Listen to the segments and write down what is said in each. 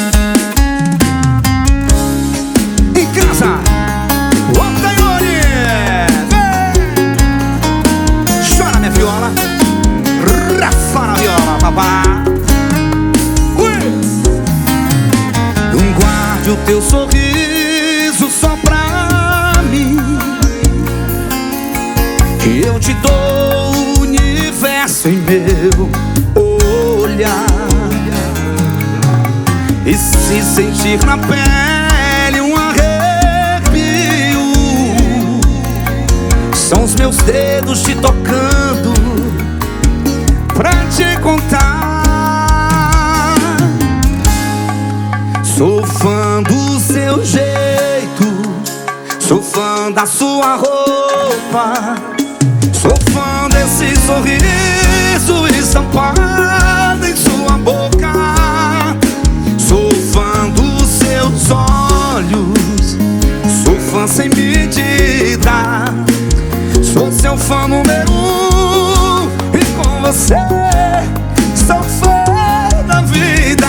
Em casa, o Taione. Chora minha viola, rafa na viola, papá. Guarde o teu sorriso só pra mim, que eu te dou o universo em meu olhar. E se sentir na pele um arrepio, são os meus dedos te tocando pra te contar. Sou fã do seu jeito, sou fã da sua roupa, sou fã desse sorriso estampado em sua boca. Sou fã dos seus olhos, sou fã sem medida. Sou seu fã número 1 e com você sou fã da vida.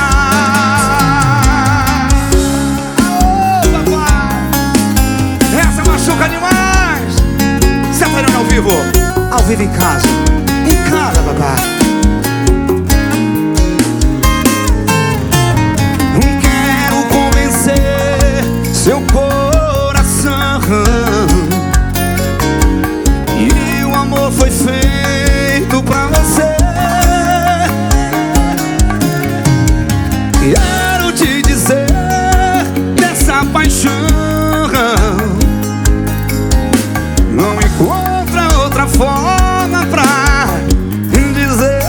Machuca demais. Senta ao vivo. Ao vivo em casa. Em casa, papá. Quero convencer seu coração, e o amor foi feito pra você. Quero te dizer dessa paixão não encontra outra forma pra dizer.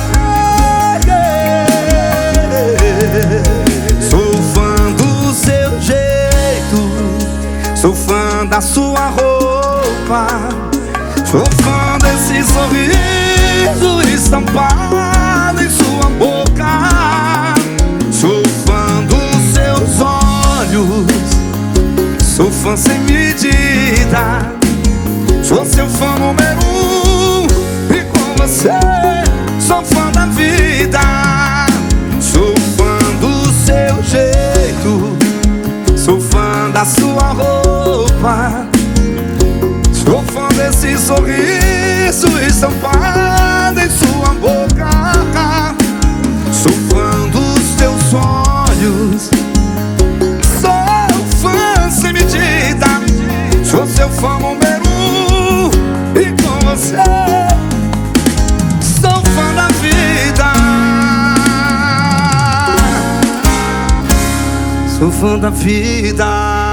Sou fã do seu jeito, sou fã da sua roupa, sou fã desse sorriso estampado em sua boca. Sou fã dos seus olhos, sou fã sem medida. Sou seu fã número 1 e com você sou fã da vida. Sou fã do seu jeito, sou fã da sua roupa, sou fã desse sorriso estampado em sua boca. Sou fã dos teus olhos, sou fã sem medida. Sou seu fã número 1 e com você sou fã da vida. Sou fã da vida.